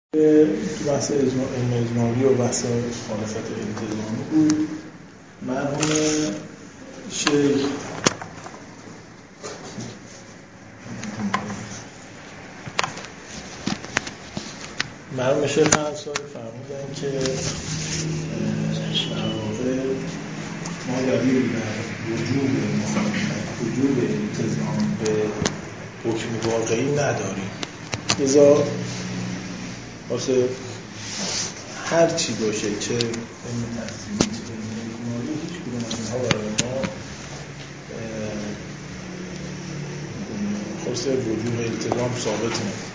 تو بحث اجمالی و بحث مخالفت التزامی بود. مرحوم شیخ هم سال فرمودن که در واقع ما دلیل در وجوب التزام به حکم واقعی نداریم. لذا واسه هر چی باشه چه علم تفسیری چه علم اجمالی هیچ کدوم از اینها برای ما خلاصه وجوب التزام ثابت نیست.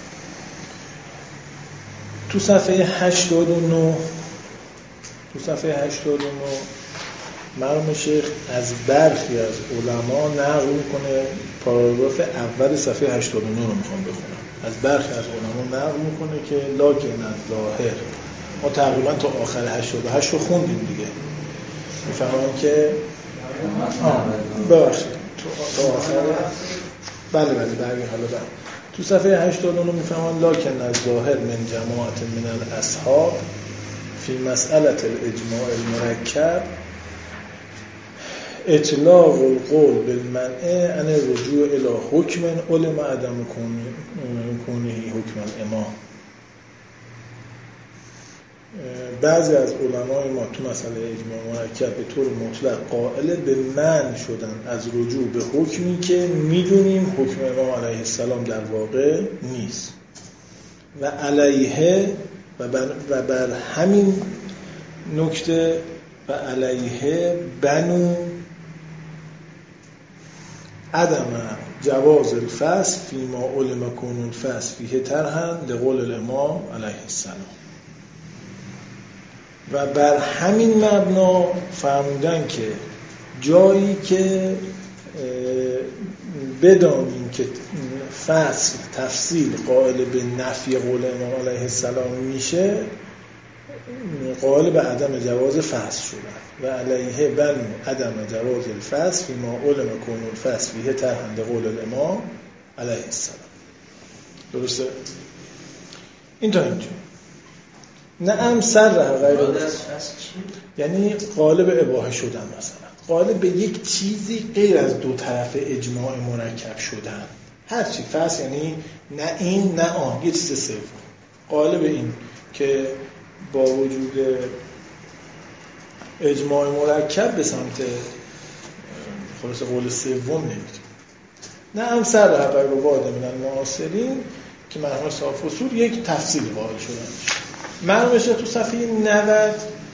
تو صفحه 89 مرحوم شیخ از برخی از علما نقل میکنه. پاراگراف اول صفحه 89 رو میخوام بخونم. از برخی از علما نقل میکنه که لکن از ظاهر، ما تقریبا تا آخر 88 رو خوندیم دیگه، میفهمم که ببخشید تا آخر بله حالا تو صفحه 89 میفهمن لکن از ظاهر من جماعت من الاصحاب فی مسئله الاجماع المرکب اطلاق القول بالمنع عن الرجوع الى حکم علم عدم کونه حکم الامام. بعضی از علمای ما تو مسئله اجماع مرکب به طور مطلق قائل به منع شدن از رجوع به حکمی که میدونیم حکم امام علیه السلام در واقع نیست و علیه و بر همین نکته و علیه بنو عدم جواز الفصل فیما علم کون الفصل فیه ترهن لقول الامام علیه السلام. و بر همین مبنا فرمودن که جایی که بدانیم که فصل تفصیل قائل به نفی قول امام علیه السلام میشه، قائل به عدم جواز فصل شدن و علیه بن عدم جواز الفصل فیما علم کون الفصل فیه ترهند قول الامام علیه السلام. درسته؟ این تا اینجا نعم سر غیر یعنی قالب اباحه شدن، مثلا قالب به یک چیزی غیر از دو طرف اجماع مرکب شدن، هر چی فصل یعنی نه این نه آن، یه چیز سوم. قالب این که با وجود اجماع مرکب به سمت خلاص قول سوم نمیریم. نعم سر غیر وارد من المعاصرین که مرحوم صاحب فصول یک تفصیل قائل شدن. مرحوم تو صفحه 90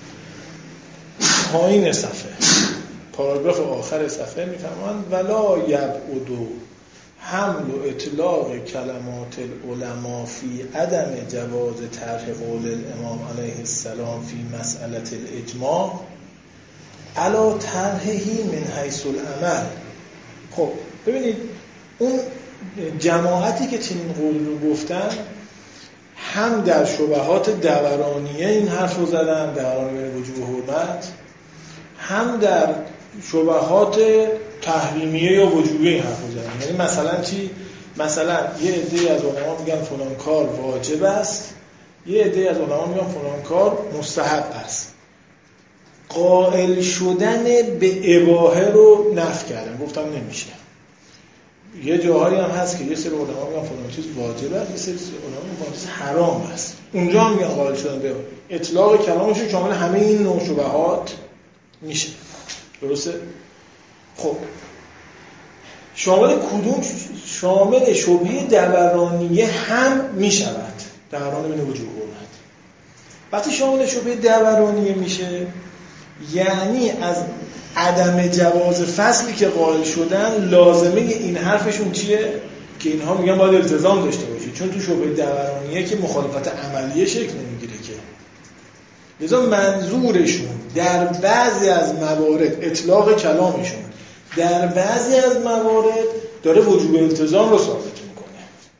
پایین صفحه پاراگراف آخر صفحه میفرمایند ولا یبعد حمل و اطلاق کلمات العلماء فی عدم جواز طرح قول الامام علیه السلام فی مسئله الاجماع علی طرحه من حیث العمل. خب ببینید اون جماعتی که چنین قول رو گفتن هم در شبهات دورانیه این حرف رو زدن، دورانیه وجوب حرمت، هم در شبهات تحریمیه یا وجوبی این حرف رو زدن. یعنی مثلا چی؟ مثلا یه عده از علما میگن فلان کار واجب است، یه عده از علما میگن فلان کار مستحب است. قائل شدن به اباحه رو نفی کردن، گفتم نمیشه. یه جاهایی هم هست که یه سری علما میگن فلان چیز واجب است، یه سری علما میگن فلان چیز حرام است. اونجا هم میگن قائل شدن به اطلاق کلامشون شامل همه این نوع شبهات میشه. درسته؟ خب شامل کدوم؟ شامل شبهه دورانیه هم میشود، دوران من وجوب حرمت. وقتی شامل شبهه دورانیه میشه یعنی از عدم جواز فصلی که قائل شدن لازمه این حرفشون چیه؟ که اینها میگن باید التزام داشته باشید، چون تو شبهه دورانیه که مخالفت عملیه شکل نمیگیره که. لذا منظورشون در بعضی از موارد اطلاق کلامشون در بعضی از موارد داره وجوب التزام رو ثابت میکنه.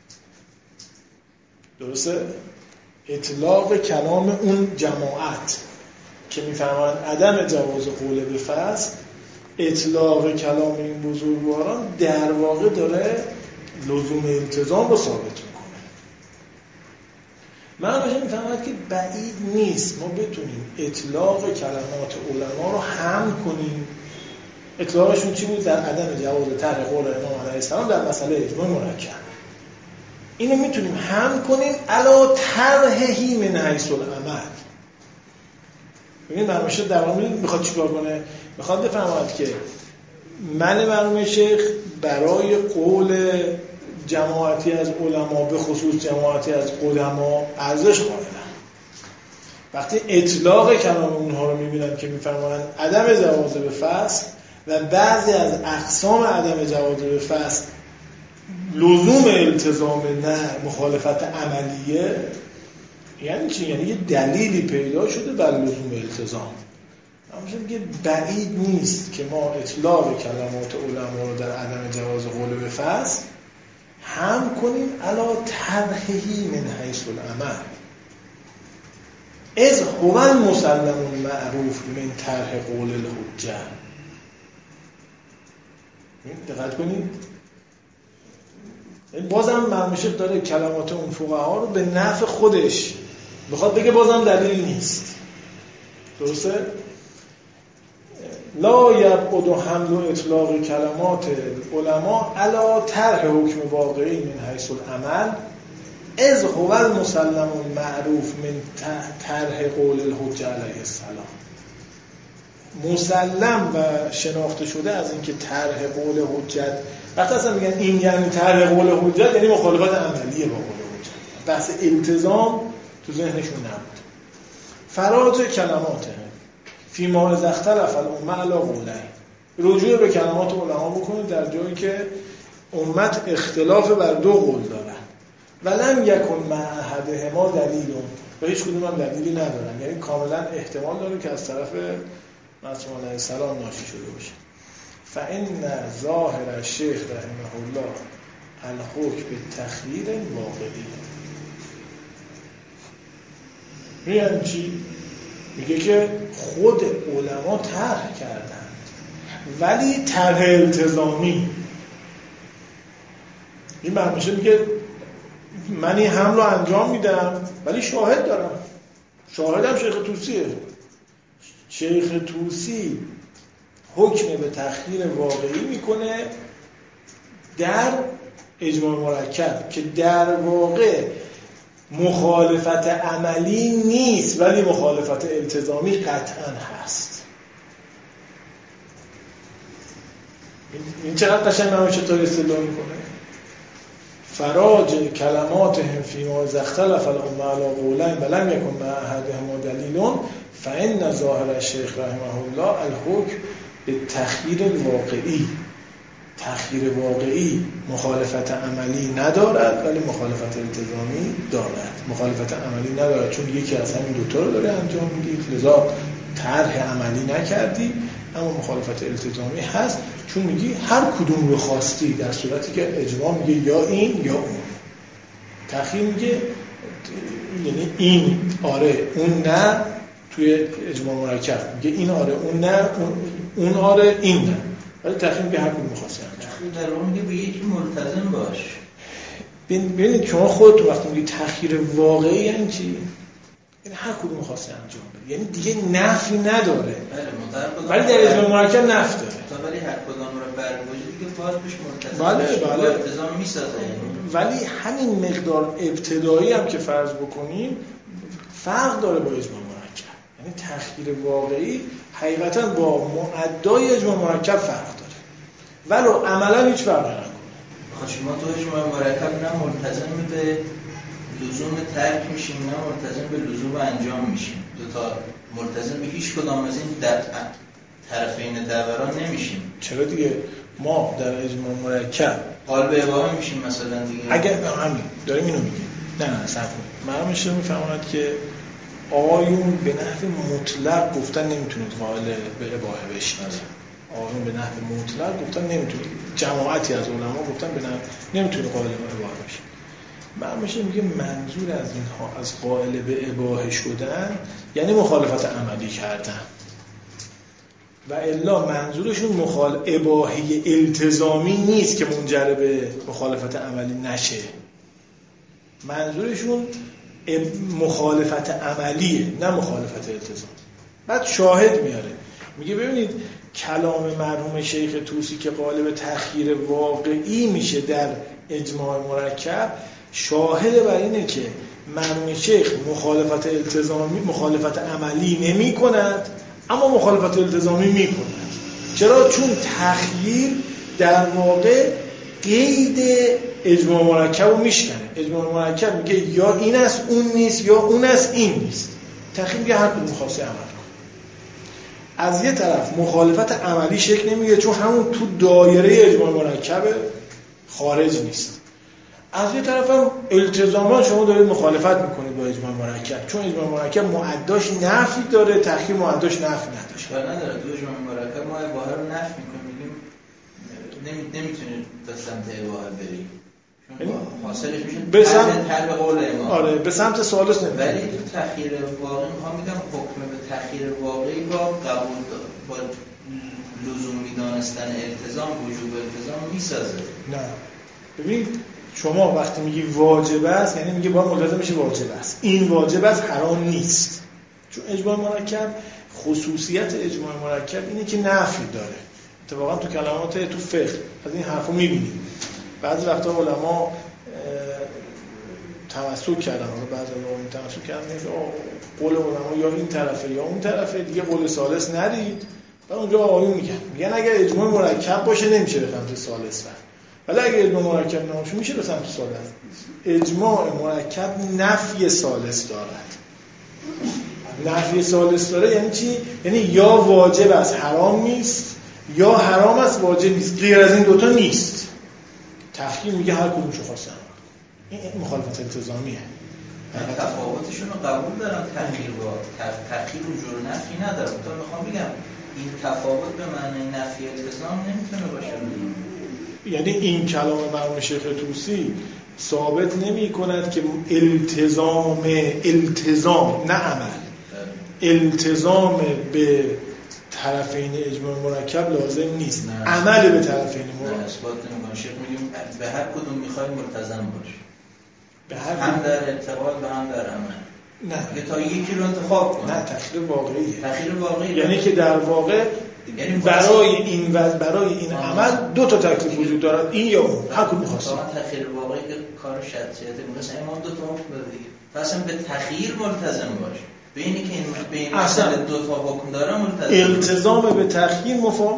درسته؟ اطلاق کلام اون جماعت که میفهمن عدم جواز قول به فصل، اطلاق کلام این بزرگواران در واقع داره لزوم التزام رو ثابت میکنه. من میفهمم که بعید نیست ما بتونیم اطلاق کلمات علما رو هم کنیم. اطلاقشون چی بود؟ در عدم جواز طرح قول امام علیه السلام در مسئله اجماع مرکب. اینو میتونیم هم کنیم علا طرحی من حیث العمل. ببین مرحوم در واقع میخواد چیکار کنه؟ میخواد بفهمد که من مرحوم شیخ برای قول جماعتی از علما به خصوص جماعتی از قدما ارزش قائلم. وقتی اطلاق کلام اونها رو میبینم که میفرمایند عدم جواز به فصل و بعضی از اقسام عدم جواز به فصل لزوم التزام نه مخالفت عملیه، یعنی چی؟ یعنی یه دلیلی پیدا شده بر لزوم التزام. همونجور میگه بعید نیست که ما اطلاق کلمات علما رو در عدم جواز قول به فصل هم کنیم علا طرحی من حیث العمل از هو المسلم المعروف من طرح قول الحجه. دقت کنید بازم مرحوم شیخ داره کلمات اون فقها رو به نفع خودش بخواد بگه بازم دلیل نیست. درسته؟ لا یبعد حمل و اطلاق کلمات علما علی طرح حکم واقعی من حیث العمل از هو المسلم المعروف من طرح قول الحجه علیه السلام. مسلم و شناخته شده از اینکه طرح قول حجت، وقتی اصلا میگن این یعنی طرح قول حجت یعنی مخالفت عملیه با قول حجت، بحث التزام تو ذهنشون نبود. فراج کلمات فیما اذا اختلف الامه علی قولین، رجوع به کلمات علما بکنید در جایی که امت اختلاف بر دو قول دارن. ولم یکن مع احدهما دلیل، و هیچ کدوم هم دلیلی ندارن، یعنی کاملا احتمال داره که از طرف معصوم علیه السلام ناشی شده باشه. فإن ظاهر الشیخ رحمه الله الحکم بالتخییر واقعی. میگن چی؟ میگه که خود علما طرح کردند ولی طرح التزامی. این برمیشه میگه من این حمل رو انجام میدم ولی شاهد دارم، شاهدم شیخ طوسیه. شیخ طوسی حکم به تخییر واقعی میکنه در اجماع مرکب که در واقع مخالفت عملی نیست ولی مخالفت التزامی قطعا هست. این چقدر قشنگ نمیشه تا استدلال میکنه. فراج کلماتهم فیما اذا اختلف الامه علی قولین ولم یکن مع احدهما دلیل فإن ظاهر الشیخ رحمه الله الحکم بالتخییر الواقعی. تخییر واقعی مخالفت عملی ندارد ولی مخالفت التزامی دارد. مخالفت عملی ندارد چون یکی از همین دوتا رو داره انجام میدید، لذا طرح عملی نکردی، اما مخالفت التزامی هست چون میگی هر کدوم رو خواستی، در صورتی که اجماع میگه یا این یا اون. تخییر میگه یعنی این آره اون نه، توی اجماع مرکب میگه این آره اون نه، اون آره این نه، ولی تخییر میگه هر کدوم خواستی انجام. در اون میگه به یکی ملتزم باش. ببینید شما خودتون وقتی میگی تخییر واقعی یعنی چی؟ یعنی هر کدوم خواستی انجام بده، یعنی دیگه نفی نداره. ولی در اجماع مرکب نفی داره. ولی هر کدوم رو برگزید دیگه باز بهش ملتزم بله التزام میسازه. ولی همین مقدار ابتدایی هم که فرض بکنیم فرق داره با اجماع مرکب. یعنی تخییر واقعی حقیقتا با معدای اجماع مرکب فرق داره ولو عملا هیچ فرقی نکنه. شما تو اجماع مرکب نه ملتزم به لزوم ترک میشیم نه ملتزم به لزوم انجام میشیم. دو تا ملتزم به هیچ کدام از این طرفین دوران نمیشیم. چرا دیگه؟ ما در اجماع مرکب قال به اباحه میشیم مثلا دیگه. اگر همین داریم اینو میگیم نه صرف کنید. من میشه میفهمند که آقایون به نحو مطلق گفتن نمیتونید قائل به اباحه بشید. آقایون به نحو مطلق گفتن نمیتونید، جماعتی از علما گفتن به نحو نمیتونید قائل به اباحه بشید. من میشه میگه منظور از اینها از قائل به اباحه شدن یعنی مخالفت عملی کردن و الا منظورشون اباحه التزامی نیست که منجر به مخالفت عملی نشه. منظورشون مخالفت عملیه نه مخالفت التزام. بعد شاهد میاره، میگه ببینید کلام مرحوم شیخ طوسی که قالب تخییر واقعی میشه در اجماع مرکب، شاهد بر اینه که مرحوم شیخ مخالفت التزامی مخالفت عملی نمی کند اما مخالفت التزامی می کند. چرا؟ چون تخییر در واقع قید اجماع مرکب رو میشکنه. اجماع مرکب میگه یا این است اون نیست یا اون است این نیست. تخییر میگه هر کدوم خواستی عمل کن. از یه طرف مخالفت عملی شکل نمیگه چون همون تو دایره اجماع مرکب خارج نیست. از یه طرف هم التزاما شما دارید مخالفت میکنید با اجماع مرکب، چون اجماع مرکب معداش نفی داره، تخییر معداش نفی نداره. اشکال نداره تو اجماع مرکب ما اباحه رو نفی میکنیم، میگیم نمیتونید تا سمت اباحه برید چون حاصلش میشه به سمت طلب قول امام. آره به سمت ثالث نمیره. ولی تو تخییر واقعی میخوام میگم حکم به تخییر واقعی با قبول با لزومی دانستن التزام وجوب التزام میسازه. نه ببین شما وقتی میگی واجب است یعنی میگه باید ملزم میشه واجب است. این واجب است حرام نیست. چون اجماع مرکب خصوصیت اجماع مرکب اینه که نفی داره. اتفاقا تو کلمات تو فقه از این حرفو میبینید. بعضی وقتا علما تمسک کردن، بعضی علما تمسک کردن قول علما یا این طرفه یا اون طرفه، دیگه قول ثالث نرید. و اونجا آقایون میگن اگر اجماع مرکب باشه نمیشه به سمت ثالث رفت. ولی اگه اجماع مرکب نباشه میشه به سمت ثالث. اجماع مرکب نفی ثالث دارد. نفی ثالث داره یعنی چی؟ یعنی یا واجب است حرام نیست یا حرام است واجب نیست، غیر از این دوتا نیست. تخییر میگه هر کدومشو خواستن. این مخالفت التزامیه. تفاوتشون رو قبول دارم، تخییر وجود نفی نداره. تو میخوام بگم این تفاوت به معنی نفی التزام نمیتونه باشه. یعنی این کلام مرحوم شیخ طوسی ثابت نمی کند که التزام نه عمل، التزام به طرفین اجماع مرکب لازم نیست، عمل به طرفین مرکب اثبات نمی‌کنه. شیخ میگیم به هر کدوم می‌خوای ملتزم باش، به هم در اعتقاد و هم در عمل. نه تا یکی رو انتخاب کن. نه تخییر واقعیه. تخییر واقعی یعنی که در واقع یعنی برای این عمل دو تا تکلیف وجود دارد، این یا اون، هر کدوم می‌خواست. واقعا تخییر واقعی که کار شرطیته مثلا امام دو تا حکم داره دیگه. اصلا به تخییر ملتزم باش. به اینی که این مسئله دو تا حکم داره ملتزم. التزام به تخییر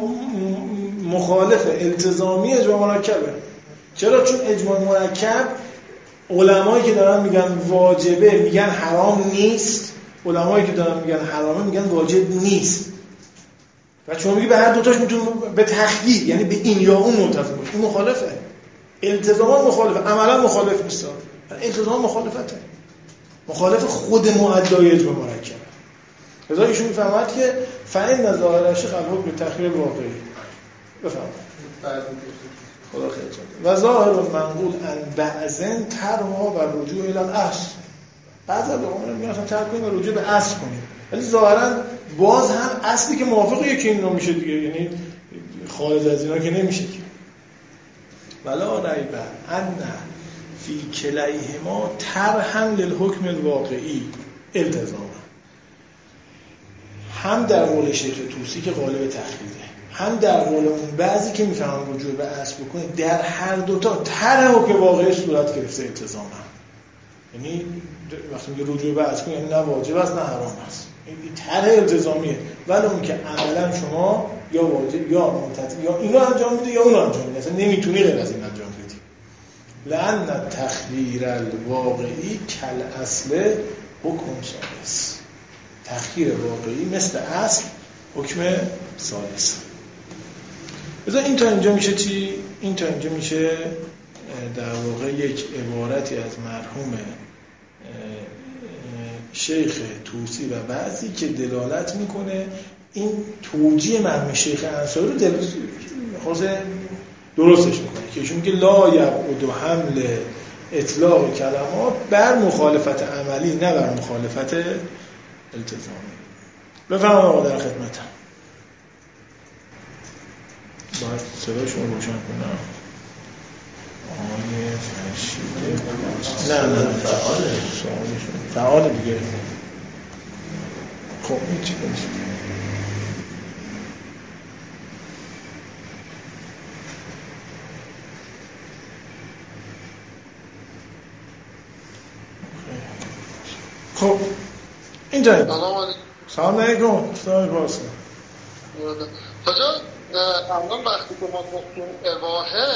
مخالف التزامی اجماع مرکبه. چرا؟ چون اجماع مرکب علمایی که دارن میگن واجبه میگن حرام نیست، علمایی که دارن میگن حرامه میگن واجب نیست. و چون میگی به هر دوتاش میتونه به تخییر یعنی به این یا اون ملتزم باشه، این مخالفه. التزاما مخالفه، عملا مخالف نیست. التزام مخالفته، مخالف خود معدای اجماع مرکب. لذا ایشون میفهمد که فإن ظاهر الشیخ الحکم تخییر واقعی. بفهمید خدا خیر کنه. و ظاهر المنقول ان بعضن ترها و رجوع الی الاصل. بعضی از علما میگن اصلا ترک کنیم و رجوع به اصل کنیم، ولی ظاهرا باز هم اصلی که موافق یکی این نمیشه دیگه، یعنی خارج از اینا که نمیشه که. ولا ریب ان فی کلیهما طرحا للحکم الواقعی التزاما. هم در قول شیخ طوسی که قالب تخییره، هم در قول اون بعضی که میفهمن رجوع به اصل بکنید، در هر دوتا طرح حکم واقعی صورت گرفته التزاما. یعنی وقتی میگه رجوع به اصل یعنی نه واجب است نه حرام است، این طرح التزامیه، ولی اون که عملا شما یا واجب یا ملتزم یا اینو انجام میده یا اونو انجام میده، اصلا نمیتونی غیر از این انجام بدی. لأن تخییر الواقعی کل اصل حکم ثالث. تخییر واقعی مثل اصل حکم ثالث. بذار این تا اینجا میشه چی؟ این تا اینجا میشه در واقع یک عبارتی از مرحوم شیخ طوسی و بعضی که دلالت میکنه این توجیه مرحوم شیخ انصاری رو درستش میکنه که ایشون میگه لا یبعد حمل اطلاق کلمات بر مخالفت عملی نه بر مخالفت التزامی. بفرمایید آقا در خدمتم. باید صدای شما روشن کنم. نه فعاله دیگه. خب این چی کنید؟ خب اینجا سلام علیکم. سلام بارسا. حاجا الان وقتی که ما گفتیم اباحه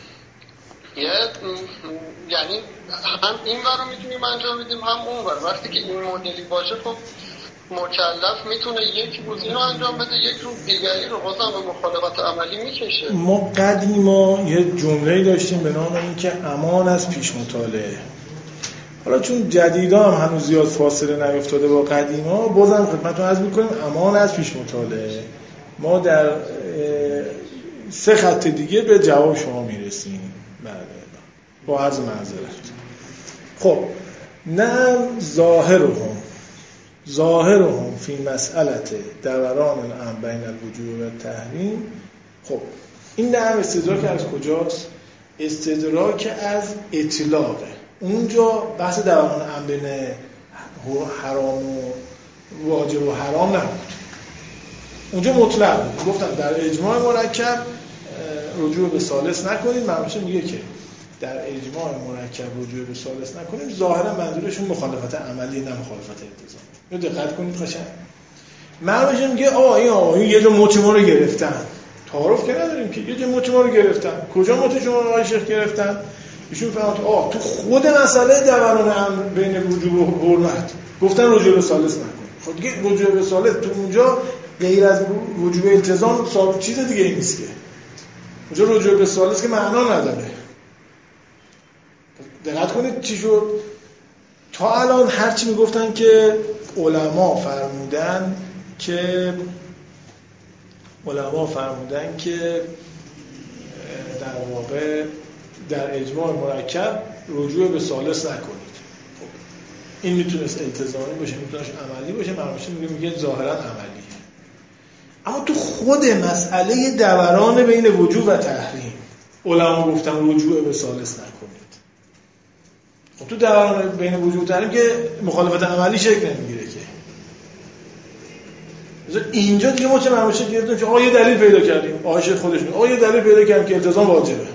یعنی هم این ور رو میتونیم انجام بدیم هم اون ور. وقتی که این مدلی باشه خب مکلف میتونه یک گزینه رو انجام بده، یک رو دیگری رو بازم به مخالفت عملی میکشه. ما قدیما یه جمله‌ای داشتیم به نام این که امان از پیش مطالعه. حالا چون جدیدا هم هنوز زیاد فاصله نیفتاده با قدیما، بازم خدمتتون عرض می‌کنیم امان از پیش مطالعه. ما در 3 خط دیگه به جواب شما میرسیم. بله با عرض معذرت. خب نه ظاهرهم فی مسئله دوران الامر بین الوجوب و التحریم. خب این نه استدراک از کجاست؟ استدراک از اطلاقه. اونجا بحث دوران امر بین حرام و واجب و حرام نبود، اونجا مطلق بود. گفتم در اجماع مرکب رجوع به ثالث نکنید. منظورش میگه که در اجماع مرکب رجوع به ثالث نکنید، ظاهرا منظورشون مخالفت عملی نه مخالفت التزامی. رو دقت کنید قشنگ. منظورش میگه این یه جا مچ ما رو گرفتن. تعارف که نداریم که یه جا مچ ما رو گرفتن. کجا مچ شما رو آقای شیخ گرفتن؟ ایشون فرمود تو خود مسئله دوران امر بین وجوب و حرمت گفتن رجوع به ثالث نکن. خب دیگه رجوع به ثالث تو اونجا غیر از وجوب التزام ثابت چیز دیگه ای نیست که. اونجا رجوع به ثالث که معنا نداره. دقت کنید چی شد؟ تا الان هرچی میگفتن که علما فرمودن که در واقع در اجماع مرکب رجوع به ثالث نکنید. این میتونست التزامی باشه، میتونست عملی باشه. مرموشه میگه ظاهرا عملیه. اما تو خود مسئله دوران بین وجوب و تحریم علما گفتن رجوع به ثالث نکنید. خب تو دوران بین وجوب و تحریم که مخالفت عملی شکل نمیگیره که. اینجا دیگه ما چه مرموشه گرفتیم که یه دلیل پیدا کردیم. آیشه خودش میگه یه دلیل پیدا کردیم که التزام واجبه.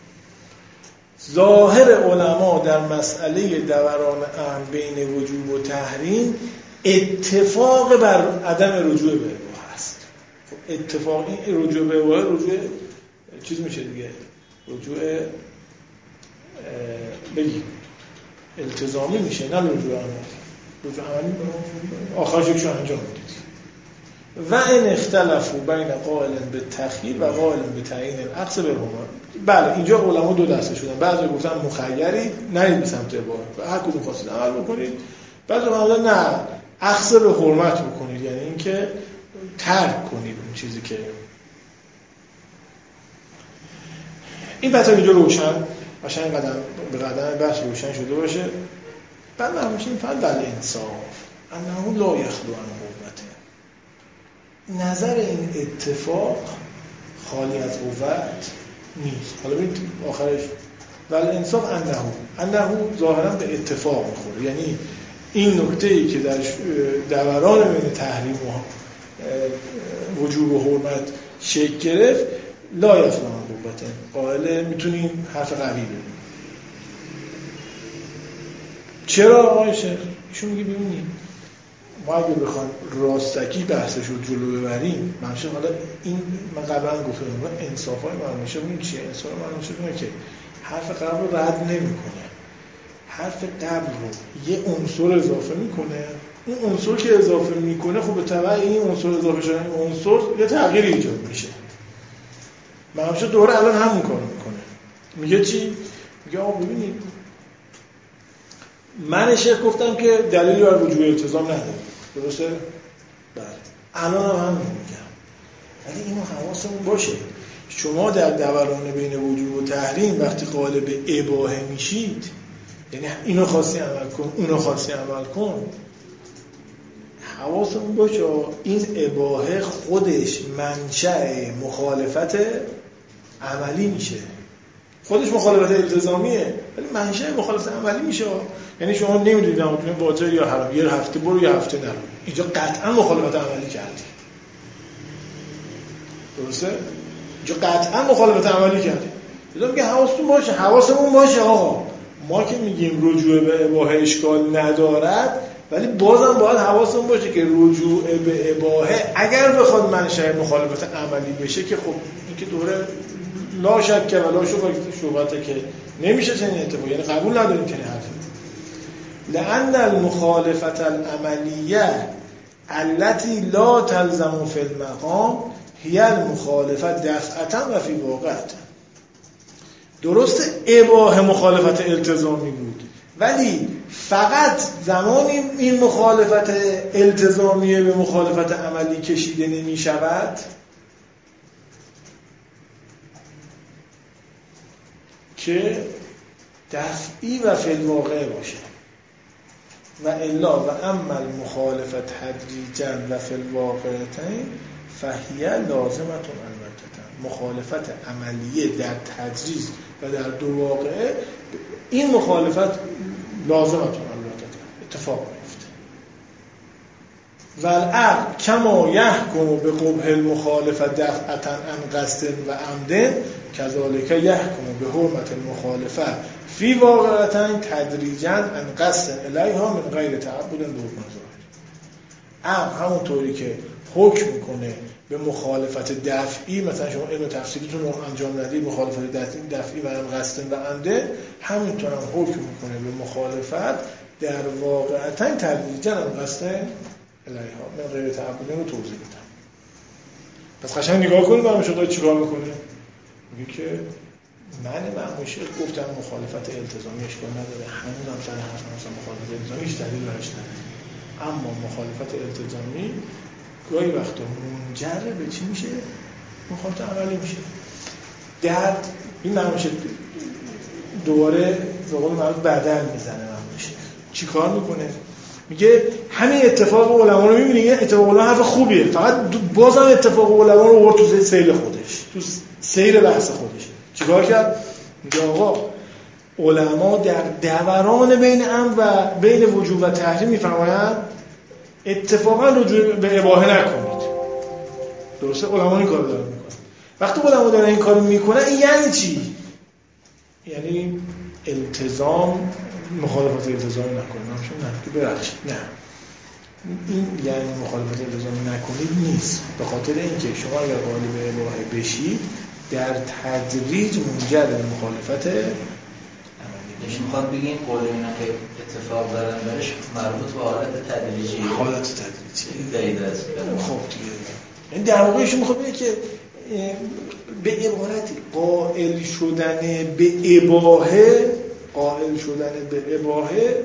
ظاهر علما در مسئله دوران امر بین وجوب و تحریم اتفاق بر عدم رجوع به اباحه است. خب اتفاقی رجوع به اباحه رجوع چیز میشه دیگه، رجوع بگیم التزامی میشه، نه رجوع عملی. رجوع عملی آخرش یکشو انجام میدید. و این اختلافو بین قائل به تخییر و قائل به تعیین الاقصى بالهما. بله اینجا علما دو دسته شدن. بعضی گفتن مخیری نرید به سمت اباحه و هر کدوم خواستید عمل بکنید. بعضی گفتن نه اقصى به حرمت بکنید، یعنی اینکه ترک کنید اون چیزی که این بحث اینجا روشن قشنگ قدم به قدم بحث روشن شده باشه. بعد همش این فعل بل انصاف انه لا یخلو عن قوته. نظر این اتفاق خالی از قوت نیست. حالا ببینید آخرش ول انصاف انه ظاهرا به اتفاق میخوره، یعنی این نکته‌ای که در دوران بین تحریم و وجوب و حرمت شکل گرفت لا یخلو عن قوته. قائل میتونیم حرف قوی بدیم. چرا آقای شیخ؟ ایشون میگه ببینید ما اگه بخوایم راستکی بحثش رو جلو ببریم، منشه حالا این من قبلا گفتم انصافای منشه این چیه؟ انصاف منشه اینه که حرف قبل رو رد نمیکنه، حرف قبل رو یه عنصر اضافه میکنه. اون عنصر که اضافه میکنه خب به تبع این عنصر اضافه شدن این عنصر یه تغییری ایجاد میشه. منشه دوره الان همون کارو میکنه. میگه چی؟ میگه آقا ببینید من شیخ گفتم که دلیلی بر وجوب التزام نداره، درسته؟ بله الان هم میگم، ولی اینو حواسمون باشه شما در دوران بین وجوب و تحریم وقتی قائل به اباحه میشید، یعنی اینو خواستی عمل کن اونو خواستی عمل کن، حواسمون باشه این اباحه خودش منشأ مخالفت عملی میشه. خودش مخالفت التزامیه ولی منشأ مخالفت عملی میشه. یعنی شما نمیدونید نمودتون باطل یا حرام، یه هفته برو یه هفته نرو، اینجا قطعا مخالفت عملی کردی. درسته؟ اینجا قطعا مخالفت عملی کردی. لذا میگه حواستون باشه، حواسمون باشه آقا، ما که میگیم رجوع به اباحه اشکال ندارد ولی بازم باید حواسمون باشه که رجوع به اباحه اگر بخواد منشأ مخالفت عملی بشه که خب این که دوره لا شک و لا شبهه که نمیشه چنین اتفاقی، یعنی قبول نداریم چنین حرفی. لأن المخالفت العملیه التي لا تلزم في المقام هي المخالفت دفعتا و فی واقعتا. درست اباحه مخالفت التزامی بود ولی فقط زمانی این مخالفت التزامیه به مخالفت عملی کشیده نمی شود که دفعی و فی الواقع باشه و الا و اما المخالفت تدریجا و فی الواقعتین فهی لازمتون البته. مخالفت عملیه در تدریج و در دو واقعه این مخالفت لازمتون البته اتفاق میفته. والعقل کما یحکم به قبح المخالفت دفعتا عن قصد و عمد کذالک یحکم به حرمت المخالفت فی واقعتین تدریجا عن قصد الیها من غیر تعبد به حکم ظاهر. عقل همونطوری که حکم میکنه به مخالفت دفعی، مثلا شما علم تفسیریتون رو انجام ندید مخالفت دفعی و هم قصد و عمده، همینطور هم حکم میکنه به مخالفت در واقعتاً تدریجاً هم قصد الیها من غیر تعبد رو توضیح میدم. پس قشنگ نگاه کنید برام شما چیکار میکنه. میگه که من معموشه گفتم مخالفت التزامی اشکال نداره، هنوزم سر حرف مثلا مخالفت التزامی هیچ دلیل براش نداره، اما مخالفت التزامی گاهی وقتا منجر به چی میشه؟ مخالفت عملی میشه. در این معموشه دوباره زغال معروف بدل میزنه. معموشه چی کار میکنه؟ میگه همین اتفاق علما رو میبینی، اتفاق علما حرف خوبیه، فقط بازم اتفاق علما رو آورد تو سیر خودش، تو سیر بحث خودش. چیکار کرد؟ میگه آقا علما در دوران بین امر و بین وجوب و تحریم میفرمایند اتفاقا رجوع به اباحه نکنید. درسته؟ علما این کارو دارن میکنن. وقتی علما دارن این کارو میکنن این یعنی چی؟ یعنی التزام، مخالفت التزام نکنید. نه که ببخشید، نه این یعنی مخالفت التزام نکنید نیست. به خاطر اینکه شما اگر قائل به اباحه بشید در تدریج منجر به مخالفت نمیشه. میخواد بگیم قول اینا که اتفاق دارن برش مربوط به حالت تدریجی. حالت تدریجی. دقیقاً. خب دیگه. این در واقع ایشون میخواد بگه که به عبارتی قائل شدن به اباحه، قائل شدن به اباحه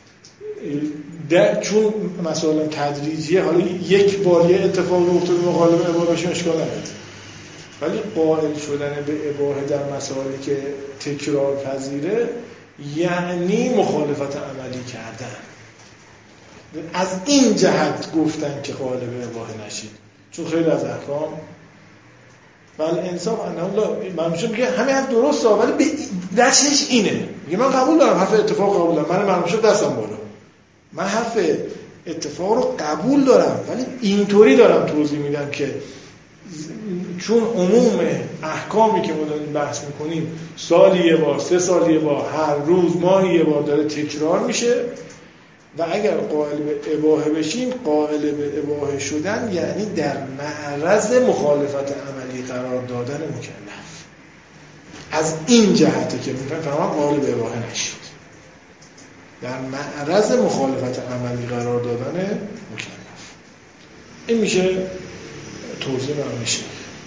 در چون مثلا تدریجیه، حالا یک بار یه اتفاق افتاد مخالف اباحه اشکال نداره، ولی قائل شدن به اباحه در مسائلی که تکرار پذیره یعنی مخالفت عملی کردن. از این جهت گفتن که قائل به اباحه نشید، چون خیلی از احکام ولی انصاف من میشه میگه همه حرف درسته ولی به دستش اینه. میگه من قبول دارم حرف اتفاق قبول دارم، من میشه دستم بالا، من حرف اتفاق رو قبول دارم ولی اینطوری دارم توضیح میدم که چون عموم احکامی که ما داریم بحث میکنیم سالی یه بار، 3 سال یه بار، هر روز، ماهی یه بار داره تکرار میشه و اگر قائل به اباحه بشیم، قائل به اباحه شدن یعنی در معرض مخالفت عملی قرار دادن مکلف. از این جهته که میفهمم قائل به اباحه نشید، در معرض مخالفت عملی قرار دادن مکلف. این میشه توضیح میشه.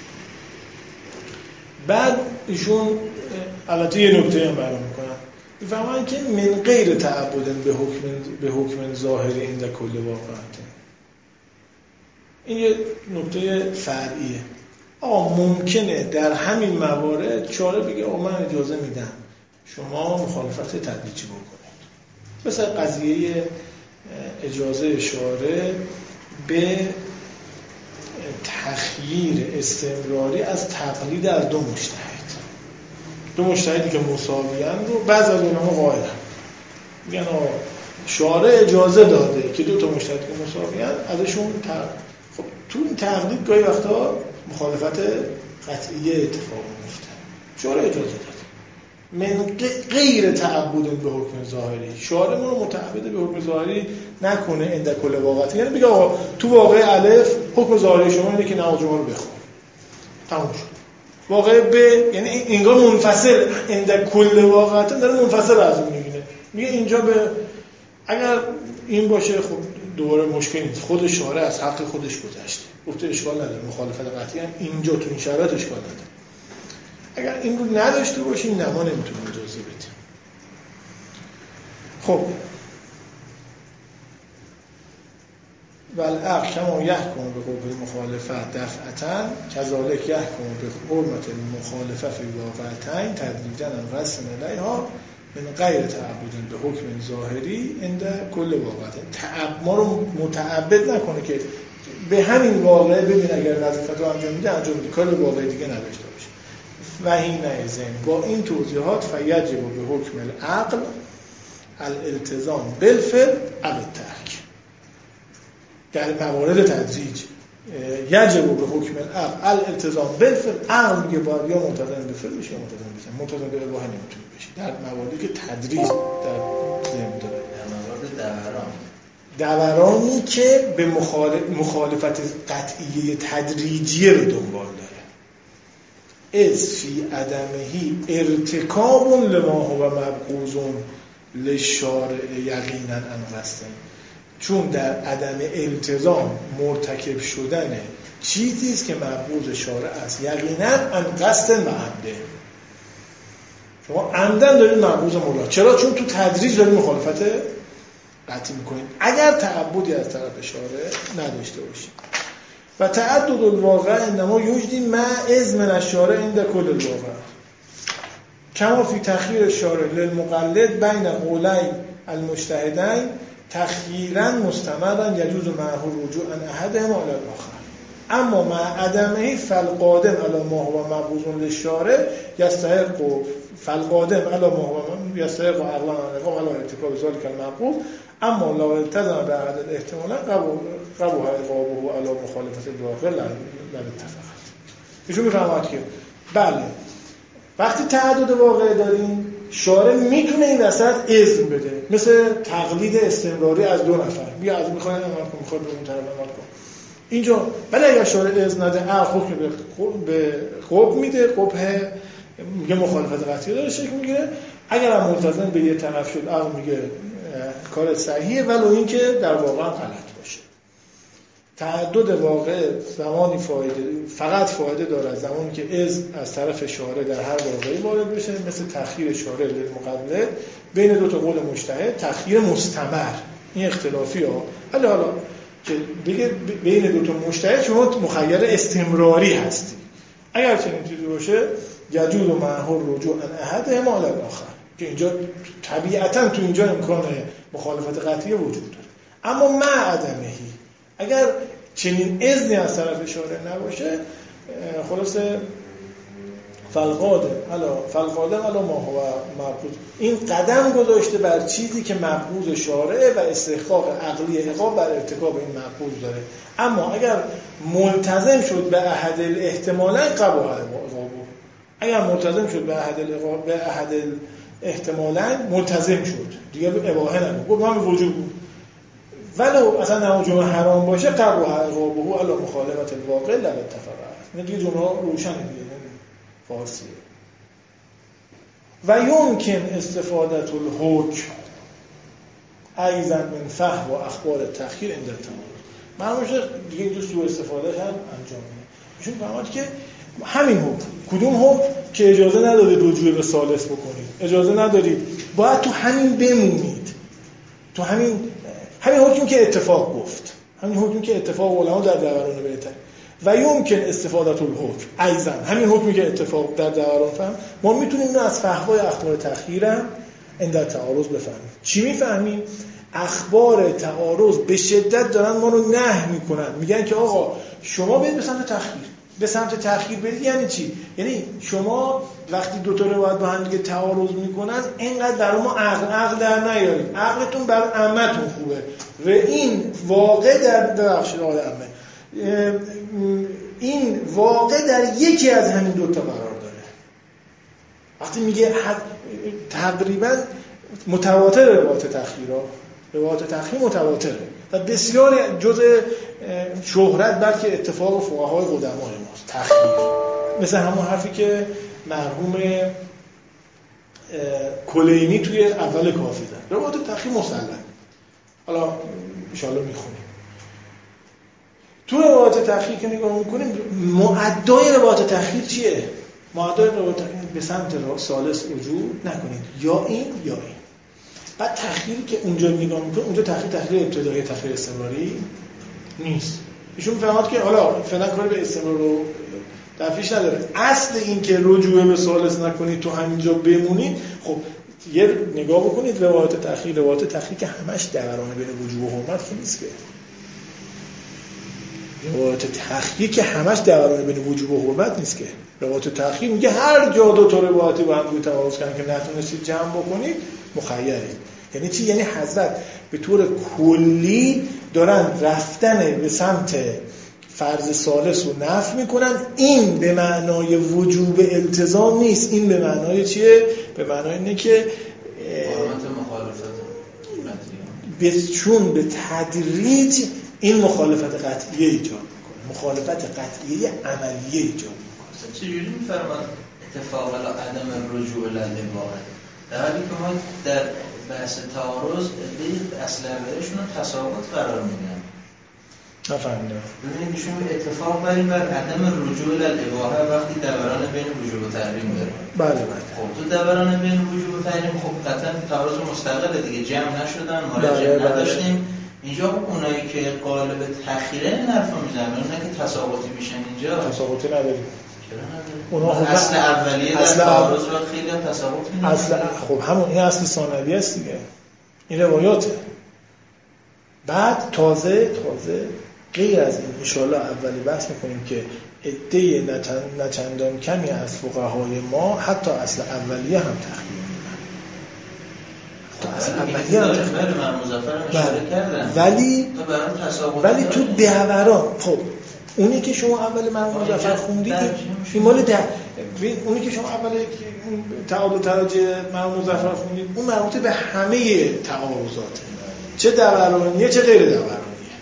بعد ایشون البته یه نکته هم بیان میکنن، میفهمن که من غیر تعبد به حکم ظاهری عند کل واقعه. این یه نکته فرعیه. ممکنه در همین موارد چاره بگه من اجازه میدم شما مخالفت تدریجی بکنید، مثل قضیه اجازه شارع به تخییر استمراری از تقلید از 2 مجتهد. دو مجتهدی که مساویان رو بعض از علما قائلن، میگن شارع اجازه داده که دو تا مجتهد که مساویان ازشون خب تو این تقلید گاهی وقتا مخالفت قطعیه اتفاق میفته. شارع اجازه داده من غیر تعبد به حکم ظاهری، شارع ما رو متعبد به حکم ظاهری نکنه عند کل واقعیت. یعنی بگه آقا تو واقع الف حکم ظاهری شما اینه که نماز جمعه رو بخون، تموم شد. واقع ب یعنی انگار منفصل عند کل واقعیت داره منفصل از اون میگه. میگه اینجا به اگر این باشه خب دوباره مشکلی نیست، خود شارع از حق خودش گذشته، گفته اشکال نداره، مخالفت قطعی هم اینجا تو این شرایط اشکال نداره. اگر این رو نداشته باشیم نما نمیتونیم اجازه بدیم. خب والعقل کما یحکم به قوه المخالفت دفعتاً کذالک یحکم به حرمت المخالفه فی واقعتین تدریجاً رسم الیها من غیر تعبد به حکم ظاهری عند کل واقعتین. ما رو متعبد نکنه که به همین واقعه ببین اگر وظیفت رو انجام میده انجام میده، کار واقعی دیگه نداشته باشه. و این نهزن با این توضیحات فیجب به حکم العقل الالتزام بالفعل الترک. در موارد تدریج یجب به حکم العقل الالتزام بالفعل، عقل میگه باید یا ملتزم به فعل بشه یا ملتزم به اباحه نمیتونه بشه در مواردی که تدریج در ذهن داره. در موارد دورانی که به مخالفت قطعیه تدریجیه رو دنبال داره. از فی عدمهی ارتکاب لما هو مبغوض للشارع یقینا ان قصد، چون در عدم التزام مرتکب شدن چیزی است که مبغوض شارع است یقینا ان قصد و عمده. شما عمدن دارید مبغوض مولا، چرا؟ چون تو تدریج دارید مخالفت قطعی میکنید اگر تعبدی از طرف شارع نداشته باشید. و تعدد الواقع انما یوجدی مع از من الشارع عند کل الواقع کما فی تخییر الشارع للمقلد بین قولین المجتهدین تخییرا مستمرا یجوز معه الرجوع عن احدهما الی الاخر، اما مع عدمه فالقادم علی ما هو مبغوض للشارع یستحق فالقادم علی ما هو یستحق عقلا علی ارتکاب ذلک المبغوض، اما لا التزم به احد الاحتمالات قبوح عقابه علی مخالفت الواقع لا اتفاق. ایشون میفهمد که بله وقتی تعدد واقع داریم شارع میتونه این وسط اذن بده، مثل تقلید استمراری از دو نفر، بیا از میخواد عمل کن میخواد به اون طرف عمل کن اینجا. ولی اگر شارع اذن نده حکم به قبح میده، قبح میگه مخالفت قطعی داره شکل میگیره. اگر هم ملتزم به یه طرف شد عقل میگه کار صحیحه ولو این که در واقع هم غلط باشه. تعدد واقع زمانی فقط فایده داره زمانی که اذن از طرف شارع در هر واقعی وارد بشه، مثل تأخیر شارع للمقلد بین دو تا قول مجتهد، تأخیر مستمر. این اختلافی ها ولی حالا که دیگه بین دو تا مجتهد شما مخیر استمراری هستی، اگر چنین چیزی باشه یجوز معه الرجوع عن احدهما الی الاخر، که اینجا طبیعتا تو اینجا امکان مخالفت قطعی وجود داره. اما مع عدمهی اگر چنین اذنی از طرف شارع نباشه خلاصه فالقادم علی ما هو مبغوض، این قدم گذاشته بر چیزی که مبغوض شارع و استحقاق عقلی عقاب بر ارتکاب این مبغوض داره. اما اگر ملتزم شد به احد الاحتمالین قبوح عقابه، اگر ملتزم شد به احد الاحتمالین ملتزم شد دیگه اباحه نمید، گفت همین وجود بود ولو اصلا نماز جمعه حرام باشه قبوح عقابه علی مخالفت الواقع لا اتفاق. این دیگه جمله روشنه دیگه فارسیه. و یمکن استفادت الحکم ایضا من فهم و اخبار تأخیر عند التمام. معلومه دیگه اینجا سوء استفادهش هم انجام میده. ایشون فهمید که همین حکم، کدوم حکم که اجازه ندارید رجوع به ثالث بکنید، اجازه ندارید، باید تو همین بمونید، تو همین حکمی که اتفاق گفت، همین حکمی که اتفاق علما در دوران بهتر. و یمکن استفادت الحکم ایضا همین حکمی که اتفاق در دوران فهم، ما میتونیم اینو از فحوای اخبار تأخیر هم عند تعارض بفهمیم. چی میفهمیم؟ اخبار تعارض به شدت دارن ما رو نهی میکنن، میگن که آقا شما برید به سمت تأخیر، به سمت تأخیر برید یعنی چی؟ یعنی شما وقتی دو تا روایت با هم دیگه تعارض میکنن اینقدر برای ما عقل در نیارید. عقلتون برای عمتون خوبه و این واقع این واقع در یکی از همین دو تا قرار داره. وقتی میگه تقریبا متواتر روایت تأخیر متواتره و بسیار جزء شهرت بلکه اتفاق فقهای قدمای ماست. تأخیر مثل همون حرفی که مرحوم کلینی توی اول کافی زد، روایت تأخیر مسلم. حالا ان شاءالله میخونیم. تو روایت تأخیر که نگاه میکنیم معدای روایت تأخیر چیه؟ معدای روایت تأخیر به سمت ثالث رجوع نکنید، یا این یا این. بعد تأخیری که اونجا نگاه میکنه اونجا تأخیر ابتدایی، تأخیر استمراری نیست. ایشون فهمید که حالا فعلا کاری به استمرار و تفریش نداره. اصل این که رجوع به ثالث نکنید تو همینجا بمونید. خب یه نگاه بکنید روایت تأخیر که همش دوران بین وجوب و حرمت که نیست که. روایت تأخیر که همش دوران بین وجوب و حرمت نیست که. روایت تأخیر میگه هر جا دو تا روایتی با هم تعارض کردن که نتونستید جمع بکنید مخیرید. یعنی چی؟ یعنی حضرت به طور کلی دارن رفتن به سمت فرض ثالث رو نفی میکنن. این به معنای وجوب التزام نیست، این به معنای چیه؟ به معنای اینه که چون به تدریج این مخالفت قطعیه ایجاد میکنه، مخالفت قطعیه عملیه ایجاد میکنه. چجوری میفرمان اتفاق علی عدم رجوع للواقع؟ در حالی که ما در بحث تعارض اصل اولشون رو تساوات قرار میدن. نفهمیدم. ببینید ایشون اتفاق بر عدم رجوع للواقع وقتی دوران بین وجوب و تحریم داره. بله. خب تو دوران بین وجوب و تحریم خب قطعا تعارض مستقله دیگه، جمع نشدن، مراجعه نداشتیم. اینجا اونایی که قالب تأخیره نرفا میزنن، اونایی که تساواتی میشن اینجا تساواتی نداریم. اونا اصل اولیه در تعارض رو خیلی هم تساوات میدن. خب همون این اصل ثانویه است دیگه، این روایاته. بعد تازه غیر از این ان شاءالله اولی بحث میکنیم که عده نچندان کمی از فقهای ما حتی اصل اولیه هم تخییر میدن. اصل اولیه هم تخییر میدن. ولی تو دوران خب اونی که شما اول مرحوم مظفر خوندید این مال اونی که شما اول تعادل تراجع مرحوم مظفر خوندید اون مربوط به همه تعارضاته، چه دورانیه چه غیر دورانیه،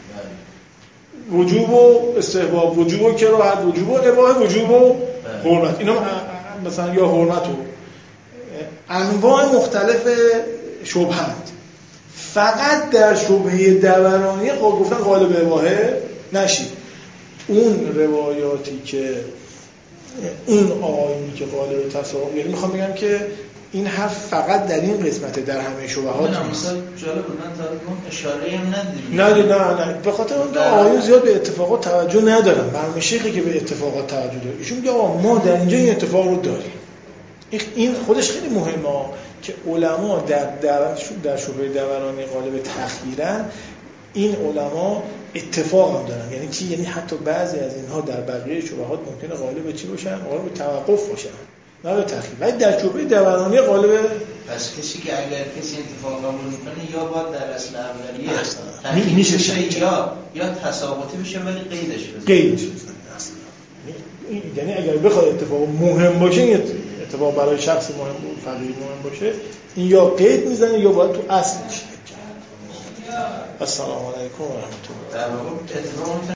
وجوب و استحباب، وجوب و کراهت، وجوب و اباحه، وجوب و حرمت. اینا مثلا یا حرمت و انواع مختلف شبهت. فقط در شبهه دورانیه گفتن غالب اباحه نشید. اون روایاتی که اون آیینی که قالب تصاحب، یعنی میخوام بگم که این حرف فقط در این قسمت در همه شبهات نیست. جالب بود من تا اون اشاره هم ندیدم. نه به خاطر اون آیین زیاد به اتفاقات توجه ندارم. برنامه شیخی که به اتفاقات توجه داره ایشون میگه آقا ما در اینجا این اتفاق رو داریم. این خودش خیلی مهمه که علما در شبهه دورانی قالب تأخیرن، این علما اتفاق هم دارن. یعنی چی؟ یعنی حتی بعضی از اینها در بقیه شبهات ممکنه غالب چی باشن؟ غالب توقف باشن، نه به تأخیر. ولی در شبهه دورانی غالب پس کسی که اگر کسی اتفاق قبول میکنه یا باید در اصل اولیه میشه شک یا تساواتی بشه ولی قیدش بزنه اصلا. یعنی اگر بخواد اتفاق مهم باشه، این اتفاق برای شخص مهم بود، فقیه مهم باشه، این یا قید میزنه یا باید تو اصلش. السلام علیکم و رحمت الله.